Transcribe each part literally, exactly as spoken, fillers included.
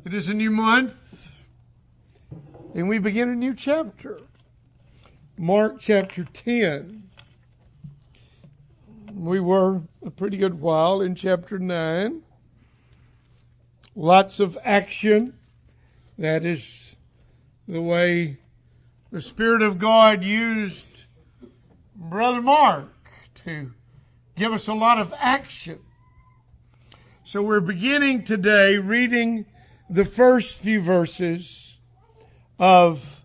It is a new month, and we begin a new chapter. Mark chapter ten. We were a pretty good while in chapter nine. Lots of action. That is the way the Spirit of God used Brother Mark to give us a lot of action. So we're beginning today reading the first few verses of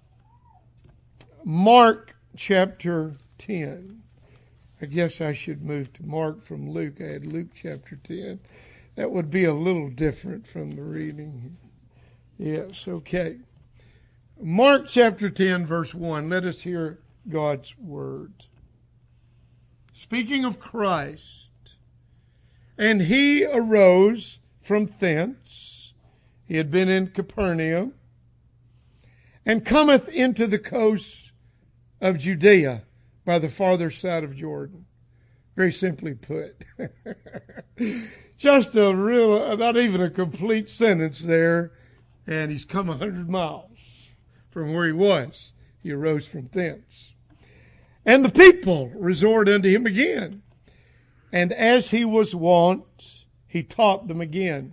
Mark chapter ten. I guess I should move to Mark from Luke. I had Luke chapter ten. That would be a little different from the reading. Yes, okay. Mark chapter ten, verse one. Let us hear God's word. Speaking of Christ, and he arose from thence. He had been in Capernaum, and cometh into the coast of Judea by the farther side of Jordan. Very simply put. Just a real, not even a complete sentence there, and he's come a hundred miles from where he was. He arose from thence. And the people resort unto him again. And as he was wont, he taught them again.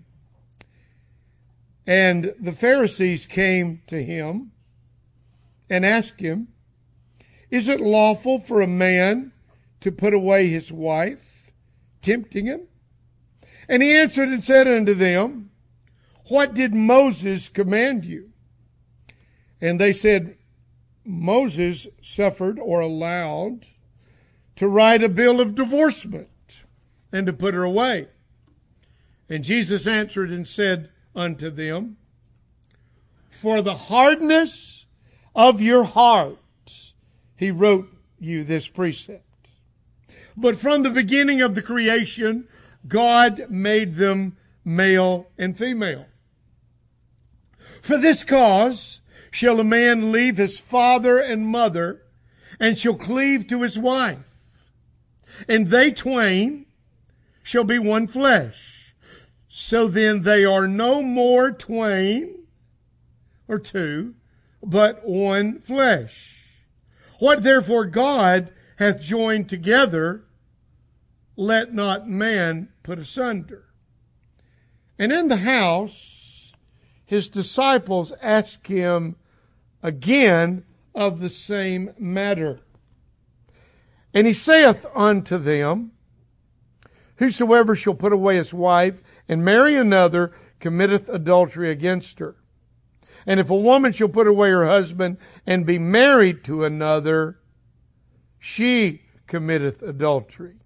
And the Pharisees came to him and asked him, Is it lawful for a man to put away his wife, tempting him? And he answered and said unto them, What did Moses command you? And they said, Moses suffered or allowed to write a bill of divorcement and to put her away. And Jesus answered and said unto them, For the hardness of your heart he wrote you this precept. But from the beginning of the creation, God made them male and female. For this cause shall a man leave his father and mother, and shall cleave to his wife, and they twain shall be one flesh. So then they are no more twain or two, but one flesh. What therefore God hath joined together, let not man put asunder. And in the house his disciples asked him again of the same matter. And he saith unto them, Whosoever shall put away his wife and marry another committeth adultery against her. And if a woman shall put away her husband and be married to another, she committeth adultery.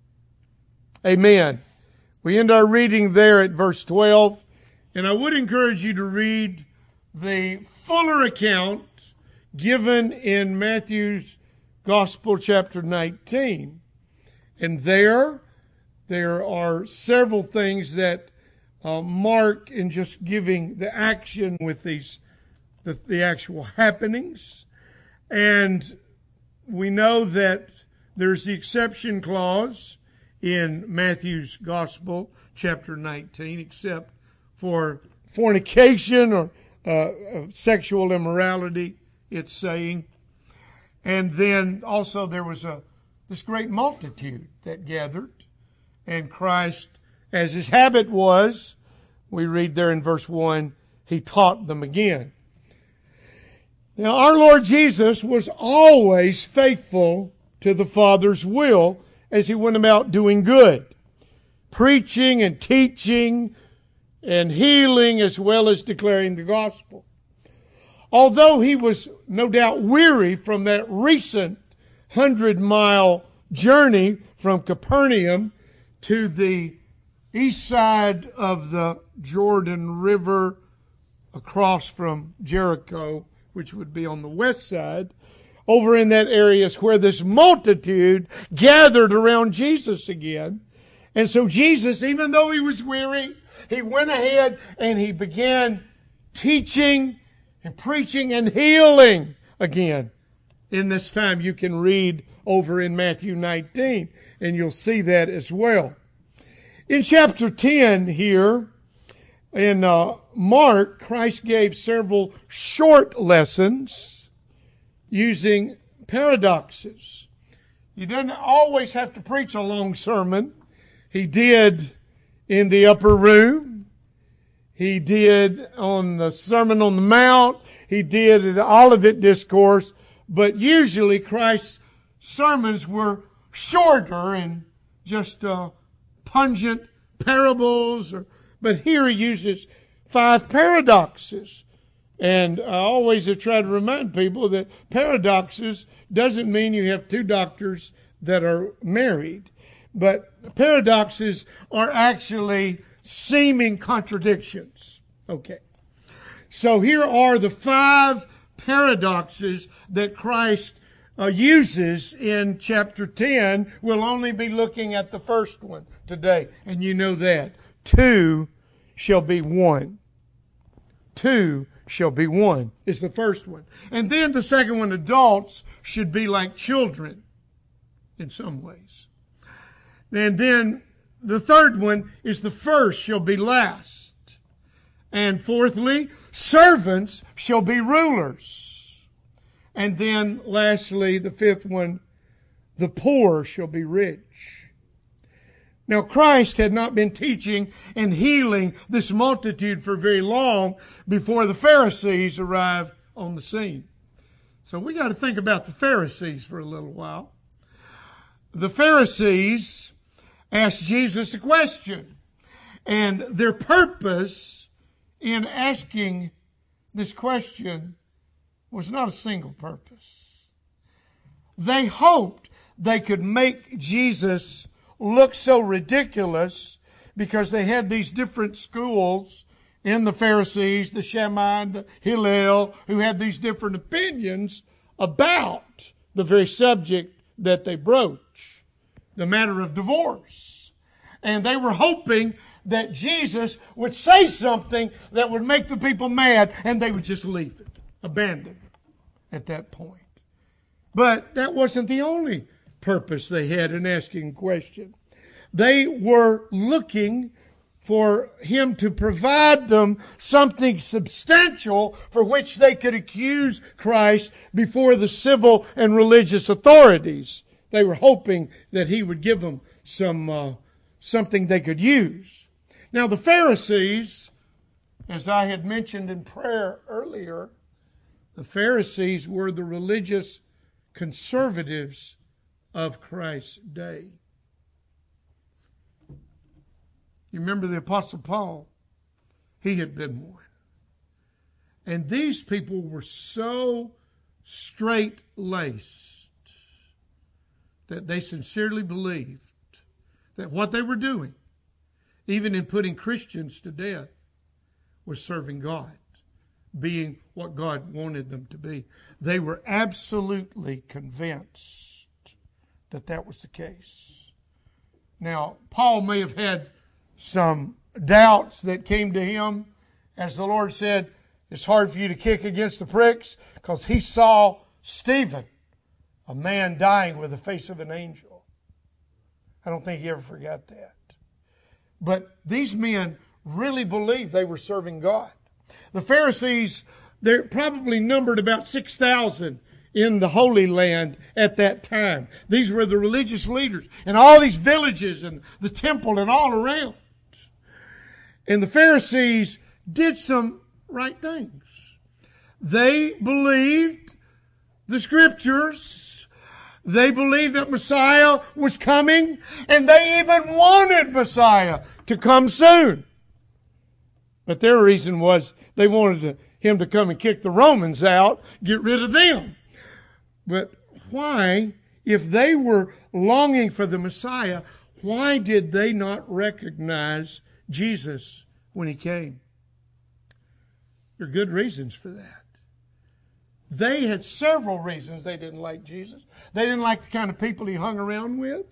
Amen. We end our reading there at verse twelve. And I would encourage you to read the fuller account given in Matthew's Gospel, chapter nineteen. And there, there are several things that uh, Mark, in just giving the action with these, the, the actual happenings. And we know that there's the exception clause in Matthew's Gospel, chapter nineteen, except for fornication or uh, sexual immorality, it's saying. And then also there was a this great multitude that gathered, and Christ, as his habit was, we read there in verse one, he taught them again. Now our Lord Jesus was always faithful to the Father's will as he went about doing good, preaching and teaching and healing as well as declaring the gospel. Although he was no doubt weary from that recent hundred-mile journey from Capernaum to the east side of the Jordan River across from Jericho, which would be on the west side, over in that area is where this multitude gathered around Jesus again. And so Jesus, even though he was weary, he went ahead and he began teaching and preaching and healing again. In this time, you can read over in Matthew nineteen, and you'll see that as well. In chapter ten here, In uh, Mark, Christ gave several short lessons using paradoxes. You don't always have to preach a long sermon. He did in the upper room. He did on the Sermon on the Mount. He did in the Olivet Discourse. But usually Christ's sermons were shorter and just uh, pungent parables. Or, but here he uses five paradoxes. And I always have tried to remind people that paradoxes doesn't mean you have two doctors that are married. But paradoxes are actually seeming contradictions. Okay. So here are the five paradoxes that Christ uh, uses in chapter ten. We'll only be looking at the first one today. And you know that. Two shall be one. Two shall be one is the first one. And then the second one, adults should be like children in some ways. And then the third one is the first shall be last. And fourthly, servants shall be rulers. And then lastly, the fifth one, the poor shall be rich. Now Christ had not been teaching and healing this multitude for very long before the Pharisees arrived on the scene. So we got to think about the Pharisees for a little while. The Pharisees asked Jesus a question, and their purpose in asking this question was not a single purpose. They hoped they could make Jesus look so ridiculous because they had these different schools in the Pharisees, the Shammai, the Hillel, who had these different opinions about the very subject that they broach, the matter of divorce. And they were hoping that Jesus would say something that would make the people mad, and they would just leave it, abandon it at that point. But that wasn't the only purpose they had in asking a question. They were looking for him to provide them something substantial for which they could accuse Christ before the civil and religious authorities. They were hoping that he would give them some uh, something they could use. Now the Pharisees, as I had mentioned in prayer earlier, the Pharisees were the religious conservatives of Christ's day. You remember the Apostle Paul? He had been one. And these people were so straight-laced that they sincerely believed that what they were doing, even in putting Christians to death, was serving God, being what God wanted them to be. They were absolutely convinced that that was the case. Now, Paul may have had some doubts that came to him as the Lord said, it's hard for you to kick against the pricks, because he saw Stephen, a man dying with the face of an angel. I don't think he ever forgot that. But these men really believed they were serving God. The Pharisees, they're probably numbered about six thousand in the Holy Land at that time. These were the religious leaders and all these villages and the temple and all around. And the Pharisees did some right things. They believed the Scriptures. They believed that Messiah was coming, and they even wanted Messiah to come soon. But their reason was they wanted to, him to come and kick the Romans out, get rid of them. But why, if they were longing for the Messiah, why did they not recognize Jesus when he came? There are good reasons for that. They had several reasons they didn't like Jesus. They didn't like the kind of people he hung around with.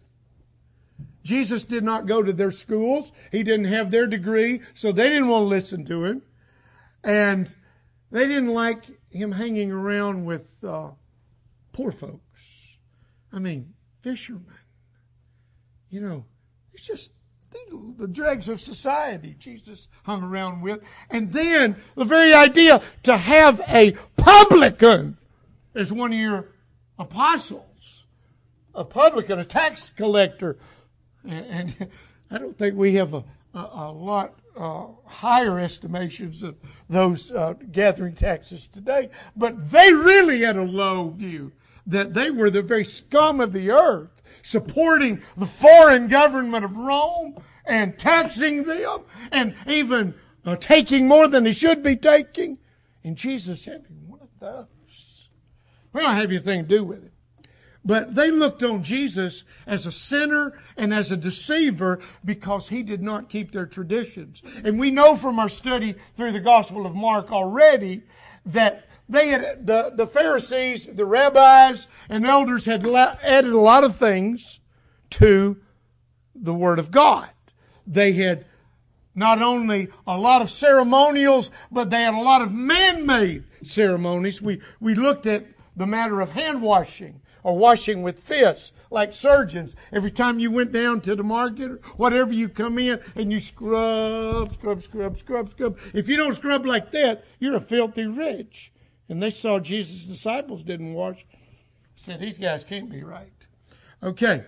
Jesus did not go to their schools. He didn't have their degree, so they didn't want to listen to him. And they didn't like him hanging around with uh, poor folks. I mean, fishermen. You know, it's just the dregs of society Jesus hung around with. And then the very idea to have a publican as one of your apostles, a publican, a tax collector. And, and I don't think we have a, a, a lot uh, higher estimations of those uh, gathering taxes today. But they really had a low view, that they were the very scum of the earth, supporting the foreign government of Rome and taxing them and even uh, taking more than they should be taking. And Jesus having one of those. We don't have anything to do with it. But they looked on Jesus as a sinner and as a deceiver because he did not keep their traditions. And we know from our study through the Gospel of Mark already that they had, the, the Pharisees, the rabbis, and elders had added a lot of things to the Word of God. They had not only a lot of ceremonials, but they had a lot of man-made ceremonies. We, we looked at the matter of hand washing or washing with fists, like surgeons. Every time you went down to the market or whatever, you come in and you scrub, scrub, scrub, scrub, scrub. If you don't scrub like that, you're a filthy rich. And they saw Jesus' disciples didn't wash. Said, these guys can't be right. Okay.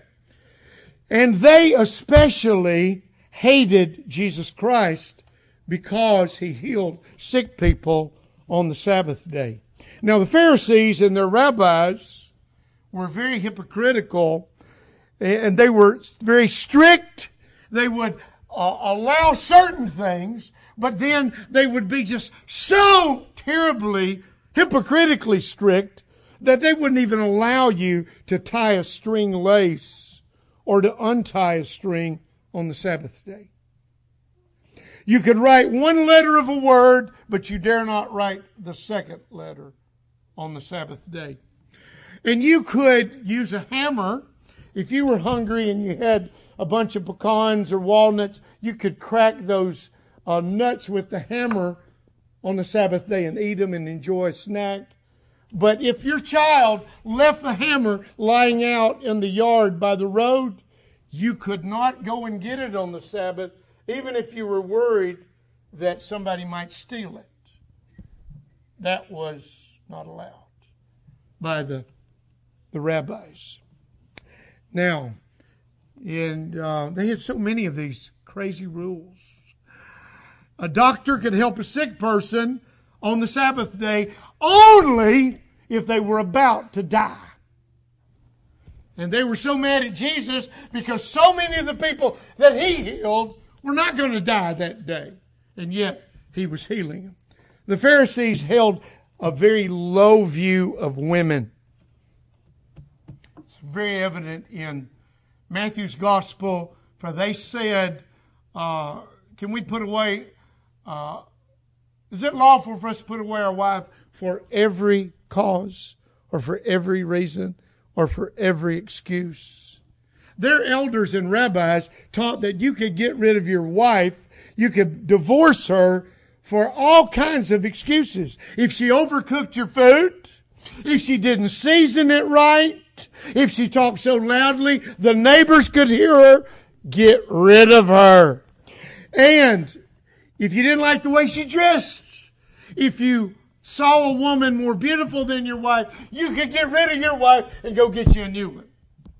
And they especially hated Jesus Christ because he healed sick people on the Sabbath day. Now the Pharisees and their rabbis were very hypocritical, and they were very strict. They would uh, allow certain things, but then they would be just so terribly hypocritically strict that they wouldn't even allow you to tie a string lace or to untie a string on the Sabbath day. You could write one letter of a word, but you dare not write the second letter on the Sabbath day. And you could use a hammer. If you were hungry and you had a bunch of pecans or walnuts, you could crack those uh, nuts with the hammer on the Sabbath day and eat them and enjoy a snack. But if your child left the hammer lying out in the yard by the road, you could not go and get it on the Sabbath, even if you were worried that somebody might steal it. That was not allowed by the, the rabbis. Now, and uh, they had so many of these crazy rules. A doctor could help a sick person on the Sabbath day only if they were about to die. And they were so mad at Jesus because so many of the people that he healed were not going to die that day. And yet he was healing them. The Pharisees held a very low view of women. It's very evident in Matthew's Gospel, for they said, uh, can we put away... Uh, is it lawful for us to put away our wife for every cause or for every reason or for every excuse? Their elders and rabbis taught that you could get rid of your wife, you could divorce her for all kinds of excuses. If she overcooked your food, if she didn't season it right, if she talked so loudly the neighbors could hear her, get rid of her. And if you didn't like the way she dressed, if you saw a woman more beautiful than your wife, you could get rid of your wife and go get you a new one.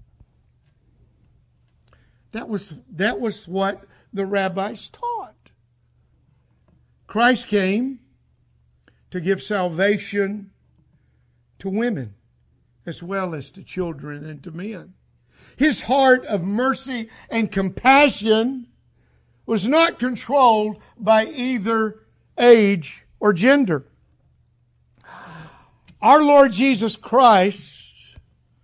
That was, that was what the rabbis taught. Christ came to give salvation to women as well as to children and to men. His heart of mercy and compassion was not controlled by either age or gender. Our Lord Jesus Christ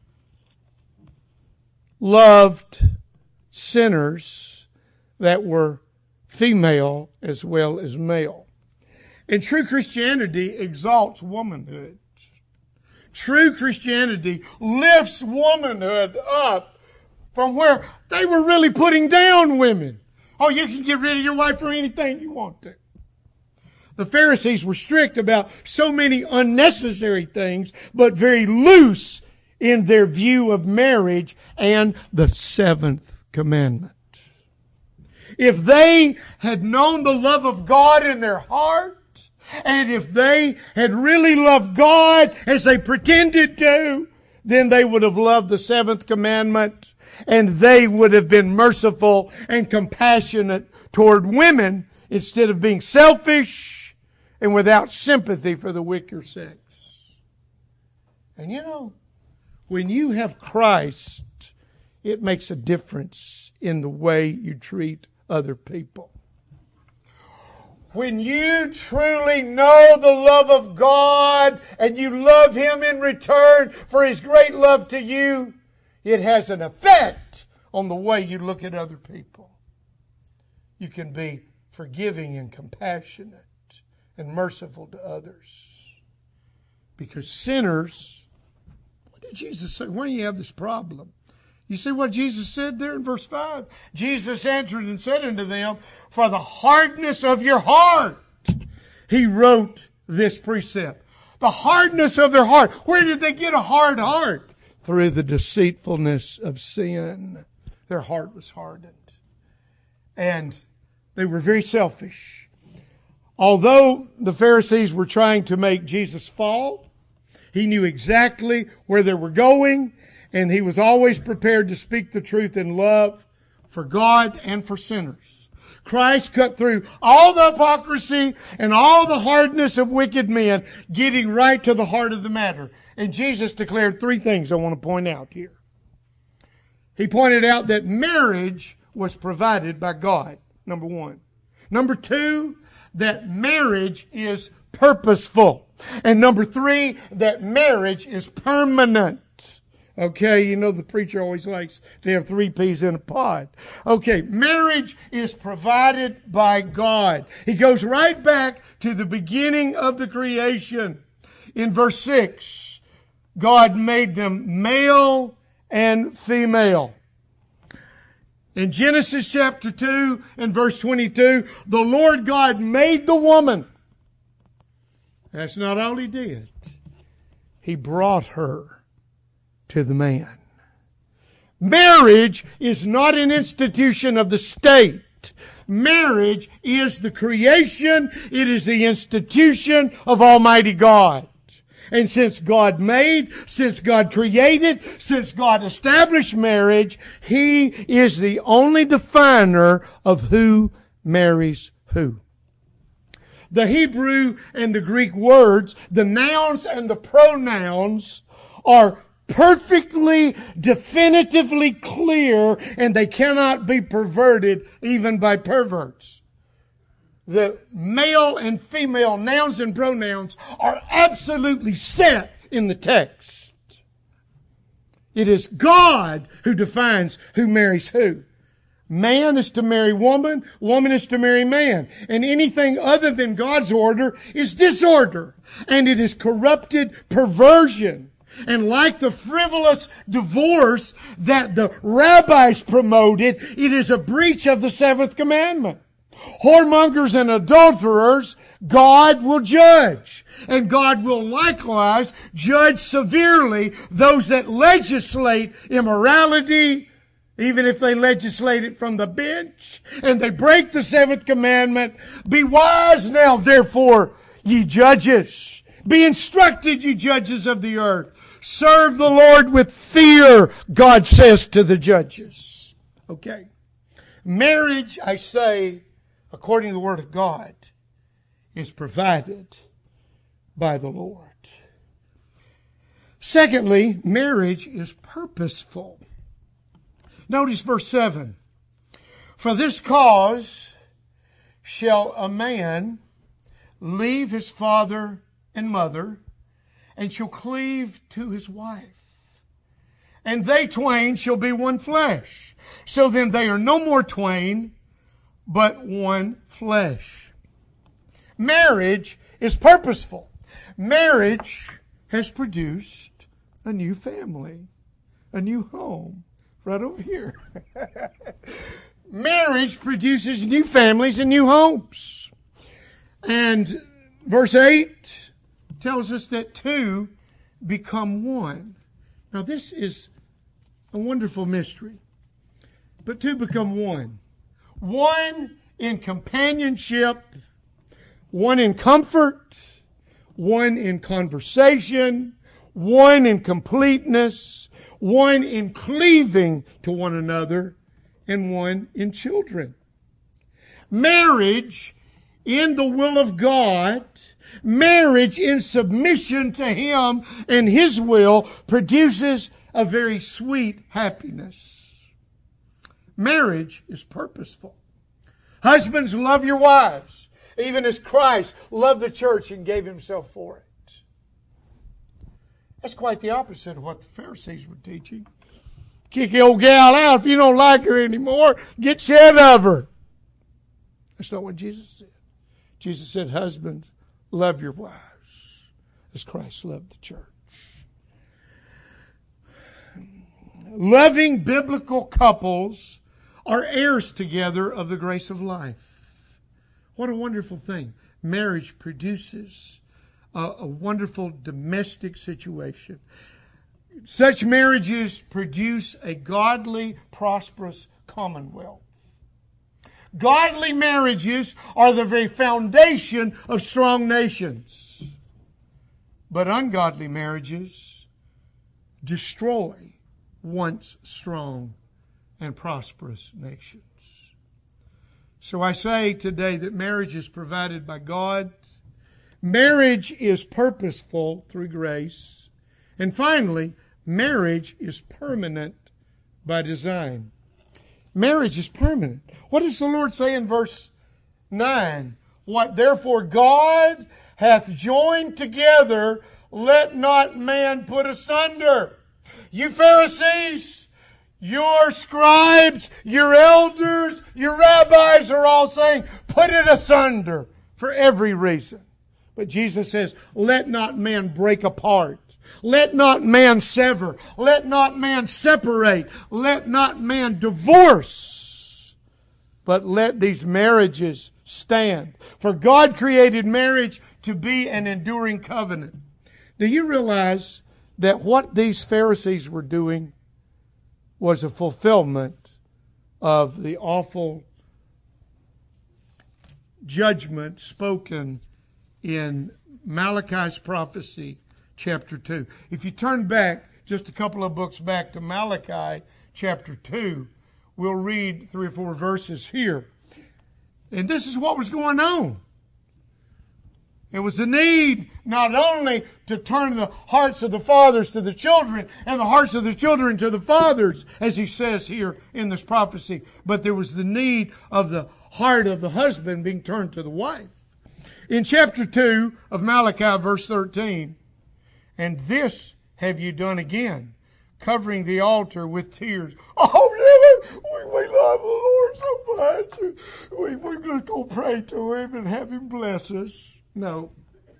loved sinners that were female as well as male. And true Christianity exalts womanhood. True Christianity lifts womanhood up from where they were really putting down women. Oh, you can get rid of your wife for anything you want to. The Pharisees were strict about so many unnecessary things, but very loose in their view of marriage and the seventh commandment. If they had known the love of God in their heart, and if they had really loved God as they pretended to, then they would have loved the seventh commandment, and they would have been merciful and compassionate toward women instead of being selfish and without sympathy for the weaker sex. And you know, when you have Christ, it makes a difference in the way you treat other people. When you truly know the love of God and you love Him in return for His great love to you, it has an effect on the way you look at other people. You can be forgiving and compassionate and merciful to others. Because sinners, what did Jesus say? Why do you have this problem? You see what Jesus said there in verse five? Jesus answered and said unto them, for the hardness of your heart, He wrote this precept. The hardness of their heart. Where did they get a hard heart? Through the deceitfulness of sin. Their heart was hardened. And they were very selfish. Although the Pharisees were trying to make Jesus fall, He knew exactly where they were going, and He was always prepared to speak the truth in love for God and for sinners. Christ cut through all the hypocrisy and all the hardness of wicked men, getting right to the heart of the matter. And Jesus declared three things I want to point out here. He pointed out that marriage was provided by God, number one. Number two, that marriage is purposeful. And number three, that marriage is permanent. Okay, you know the preacher always likes to have three peas in a pod. Okay, marriage is provided by God. He goes right back to the beginning of the creation. In verse six, God made them male and female. In Genesis chapter two and verse twenty-two, the Lord God made the woman. That's not all He did. He brought her to the man. Marriage is not an institution of the state. Marriage is the creation. It is the institution of Almighty God. And since God made, since God created, since God established marriage, He is the only definer of who marries who. The Hebrew and the Greek words, the nouns and the pronouns, are perfectly, definitively clear, and they cannot be perverted even by perverts. The male and female nouns and pronouns are absolutely set in the text. It is God who defines who marries who. Man is to marry woman, woman is to marry man. And anything other than God's order is disorder. And it is corrupted perversion. And like the frivolous divorce that the rabbis promoted, it is a breach of the seventh commandment. Whoremongers and adulterers, God will judge. And God will likewise judge severely those that legislate immorality, even if they legislate it from the bench, and they break the seventh commandment. Be wise now, therefore, ye judges. Be instructed, ye judges of the earth. Serve the Lord with fear, God says to the judges. Okay. Marriage, I say, according to the Word of God, is provided by the Lord. Secondly, marriage is purposeful. Notice verse seven. For this cause shall a man leave his father and mother, and shall cleave to his wife. And they twain shall be one flesh. So then they are no more twain, but one flesh. Marriage is purposeful. Marriage has produced a new family, a new home, right over here. Marriage produces new families and new homes. And verse eight tells us that two become one. Now this is a wonderful mystery. But two become one. one in companionship, one in comfort, one in conversation, one in completeness, one in cleaving to one another, and one in children. Marriage in the will of God, marriage in submission to Him and His will, produces a very sweet happiness. Marriage is purposeful. Husbands, love your wives, even as Christ loved the church and gave Himself for it. That's quite the opposite of what the Pharisees were teaching. Kick the old gal out. If you don't like her anymore, get shed of her. That's not what Jesus said. Jesus said, husbands, love your wives as Christ loved the church. Loving biblical couples are heirs together of the grace of life. What a wonderful thing. Marriage produces a, a wonderful domestic situation. Such marriages produce a godly, prosperous commonwealth. Godly marriages are the very foundation of strong nations. But ungodly marriages destroy once strong and prosperous nations. So I say today that marriage is provided by God. Marriage is purposeful through grace. And finally, marriage is permanent by design. Marriage is permanent. What does the Lord say in verse nine? What therefore God hath joined together, let not man put asunder. You Pharisees, your scribes, your elders, your rabbis are all saying, put it asunder for every reason. But Jesus says, let not man break apart. Let not man sever. Let not man separate. Let not man divorce. But let these marriages stand. For God created marriage to be an enduring covenant. Do you realize that what these Pharisees were doing was a fulfillment of the awful judgment spoken in Malachi's prophecy, chapter two. If you turn back just a couple of books back to Malachi chapter two, we'll read three or four verses here. And this is what was going on. It was the need not only to turn the hearts of the fathers to the children and the hearts of the children to the fathers, as he says here in this prophecy, but there was the need of the heart of the husband being turned to the wife. In chapter two of Malachi, verse thirteen, and this have you done again, covering the altar with tears. Oh, yeah, we, we love the Lord so much. We, we're going to go pray to Him and have Him bless us. No.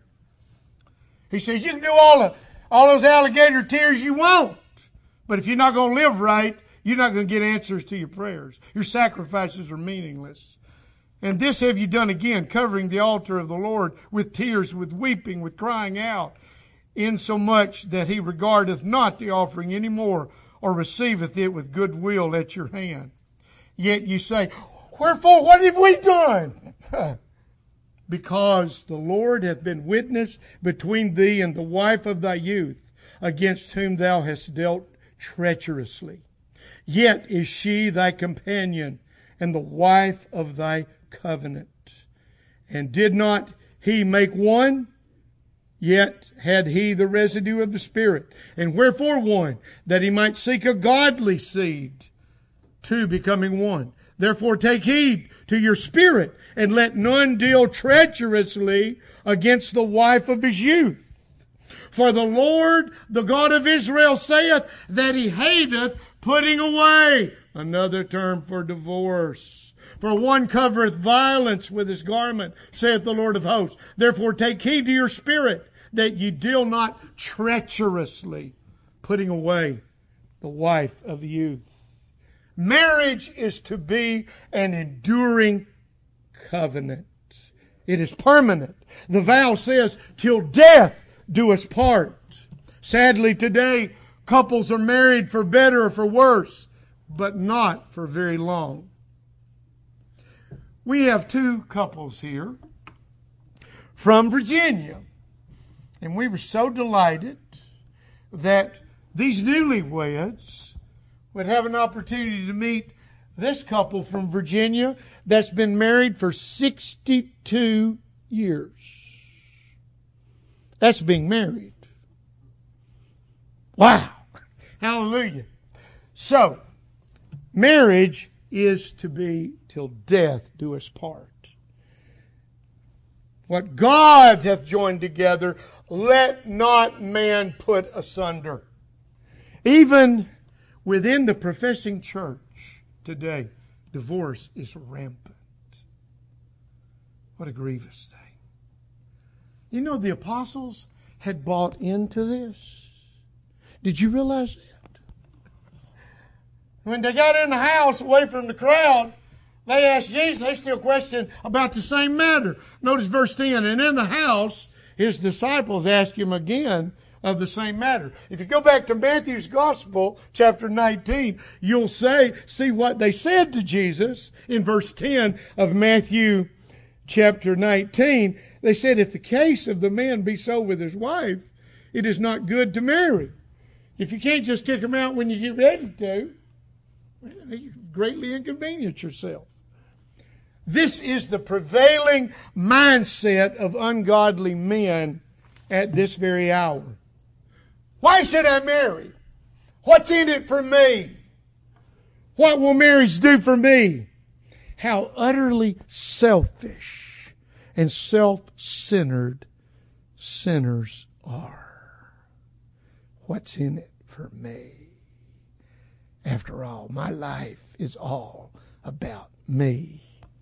He says, you can do all, the, all those alligator tears you want, but if you're not going to live right, you're not going to get answers to your prayers. Your sacrifices are meaningless. And this have you done again, covering the altar of the Lord with tears, with weeping, with crying out, insomuch that He regardeth not the offering any more, or receiveth it with good will at your hand. Yet you say, wherefore, what have we done? Because the Lord hath been witness between thee and the wife of thy youth, against whom thou hast dealt treacherously. Yet is she thy companion, and the wife of thy covenant. And did not He make one? Yet had He the residue of the Spirit. And wherefore one? That He might seek a godly seed, two becoming one. Therefore take heed to your spirit, and let none deal treacherously against the wife of his youth. For the Lord, the God of Israel, saith that He hateth putting away. Another term for divorce. For one covereth violence with his garment, saith the Lord of hosts. Therefore take heed to your spirit, that ye deal not treacherously, putting away the wife of youth. Marriage is to be an enduring covenant. It is permanent. The vow says, till death do us part. Sadly, today, couples are married for better or for worse, but not for very long. we have two couples here from Virginia. And we were so delighted that these newlyweds would have an opportunity to meet this couple from Virginia that's been married for sixty-two years. That's being married. Wow. Hallelujah. So, marriage is to be till death do us part. What God hath joined together, let not man put asunder. Even within the professing church today, divorce is rampant. What a grievous thing. You know, the apostles had bought into this. Did you realize that? When they got in the house away from the crowd, they asked Jesus, they still question about the same matter. Notice verse ten, and in the house, his disciples asked him again of the same matter. If you go back to Matthew's Gospel, chapter nineteen, you'll say, see what they said to Jesus in verse ten of Matthew chapter nineteen. They said, if the case of the man be so with his wife, it is not good to marry. If you can't just kick him out when you get ready to, well, you greatly inconvenience yourself. This is the prevailing mindset of ungodly men at this very hour. Why should I marry? What's in it for me? What will marriage do for me? How utterly selfish and self-centered sinners are. What's in it for me? After all, my life is all about me.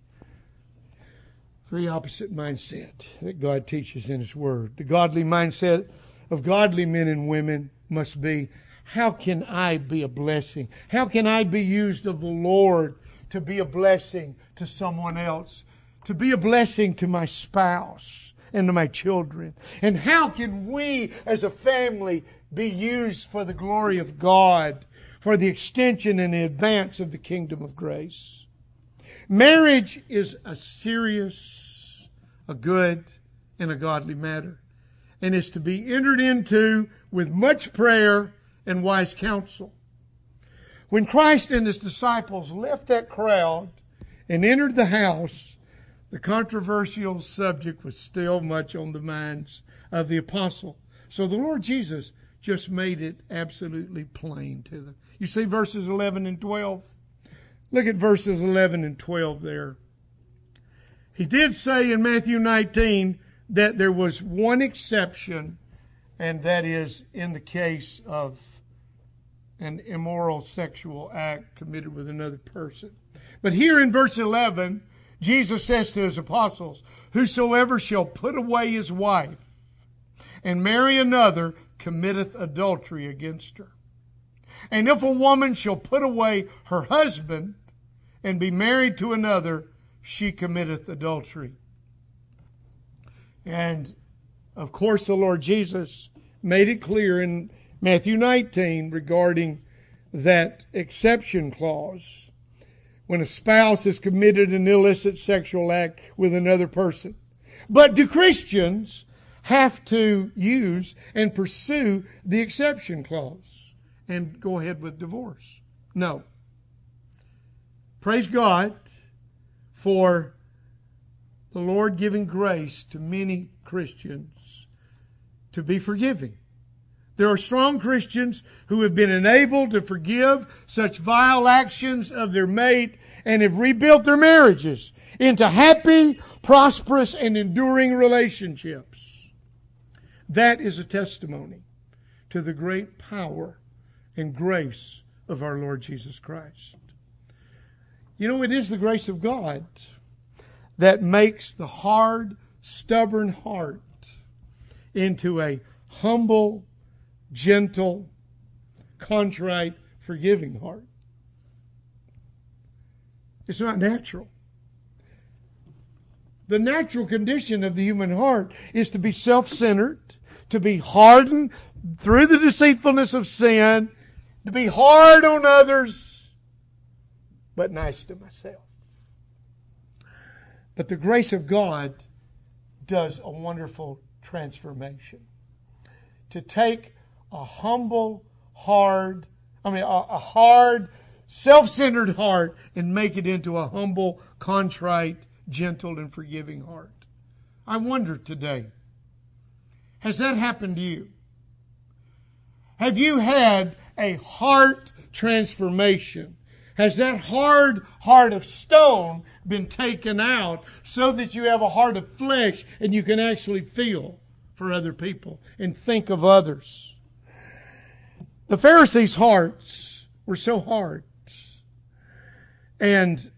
Very opposite mindset that God teaches in His Word. The godly mindset of godly men and women must be, how can I be a blessing? How can I be used of the Lord to be a blessing to someone else? To be a blessing to my spouse and to my children? And how can we as a family be used for the glory of God, for the extension and the advance of the kingdom of grace? Marriage is a serious, a good, and a godly matter, and is to be entered into with much prayer and wise counsel. When Christ and His disciples left that crowd and entered the house, the controversial subject was still much on the minds of the apostle. So the Lord Jesus just made it absolutely plain to them. You see verses eleven and twelve? Look at verses eleven and twelve there. He did say in Matthew nineteen that there was one exception, and that is in the case of an immoral sexual act committed with another person. But here in verse eleven, Jesus says to His apostles, whosoever shall put away his wife and marry another committeth adultery against her. And if a woman shall put away her husband and be married to another, she committeth adultery. And, of course, the Lord Jesus made it clear in Matthew nineteen regarding that exception clause when a spouse has committed an illicit sexual act with another person. But do Christians have to use and pursue the exception clause and go ahead with divorce? No. Praise God for the Lord giving grace to many Christians to be forgiving. There are strong Christians who have been enabled to forgive such vile actions of their mate and have rebuilt their marriages into happy, prosperous, and enduring relationships. That is a testimony to the great power and grace of our Lord Jesus Christ. You know, it is the grace of God that makes the hard, stubborn heart into a humble, gentle, contrite, forgiving heart. It's not natural. The natural condition of the human heart is to be self-centered, to be hardened through the deceitfulness of sin, to be hard on others, but nice to myself. But the grace of God does a wonderful transformation. To take a humble, hard, I mean, a, a hard, self-centered heart and make it into a humble, contrite, gentle, and forgiving heart. I wonder today, has that happened to you? Have you had a heart transformation? Has that hard heart of stone been taken out so that you have a heart of flesh and you can actually feel for other people and think of others? The Pharisees' hearts were so hard, and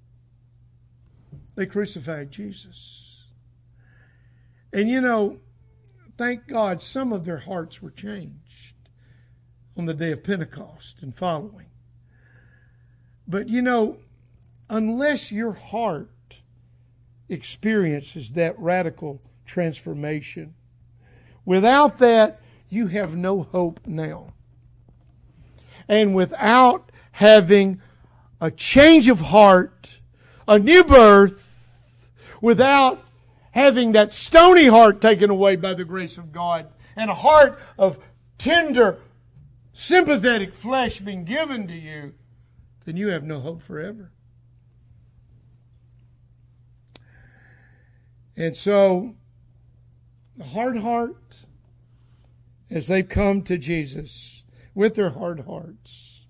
they crucified Jesus. And you know, thank God some of their hearts were changed on the day of Pentecost and following. But you know, unless your heart experiences that radical transformation, without that, you have no hope now. And without having a change of heart, a new birth, without having that stony heart taken away by the grace of God, and a heart of tender, sympathetic flesh being given to you, then you have no hope forever. And so, the hard heart, as they've come to Jesus with their hard hearts,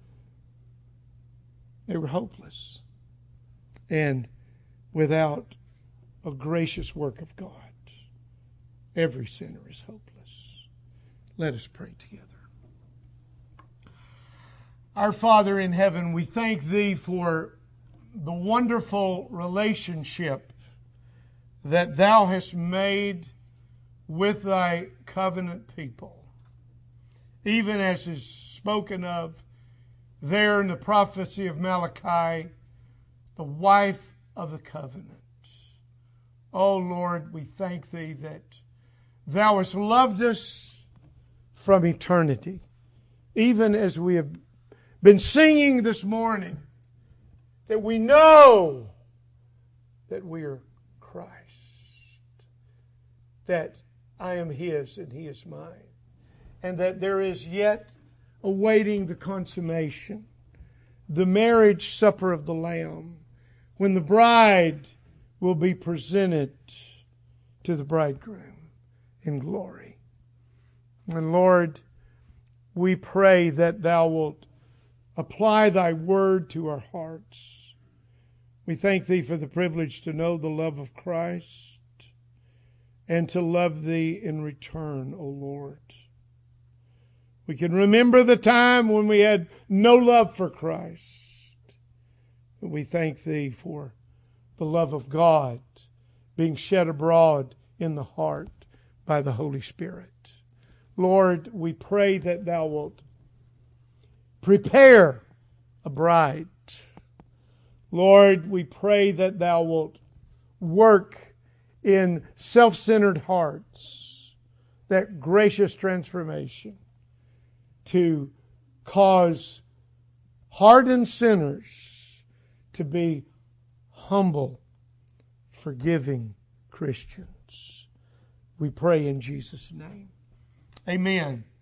they were hopeless and without a gracious work of God. Every sinner is hopeless. Let us pray together. Our Father in heaven, we thank Thee for the wonderful relationship that Thou hast made with Thy covenant people. Even as is spoken of there in the prophecy of Malachi, the wife of the covenant. Oh Lord, we thank Thee that Thou hast loved us from eternity, even as we have been singing this morning, that we know that we are Christ, that I am His and He is mine, and that there is yet awaiting the consummation, the marriage supper of the Lamb, when the bride will be presented to the bridegroom in glory. And Lord, we pray that Thou wilt apply Thy word to our hearts. We thank Thee for the privilege to know the love of Christ and to love Thee in return, O Lord. We can remember the time when we had no love for Christ. And we thank Thee for the love of God being shed abroad in the heart by the Holy Spirit. Lord, we pray that Thou wilt prepare a bride. Lord, we pray that Thou wilt work in self-centered hearts that gracious transformation to cause hardened sinners to be humble, forgiving Christians. We pray in Jesus' name. Amen.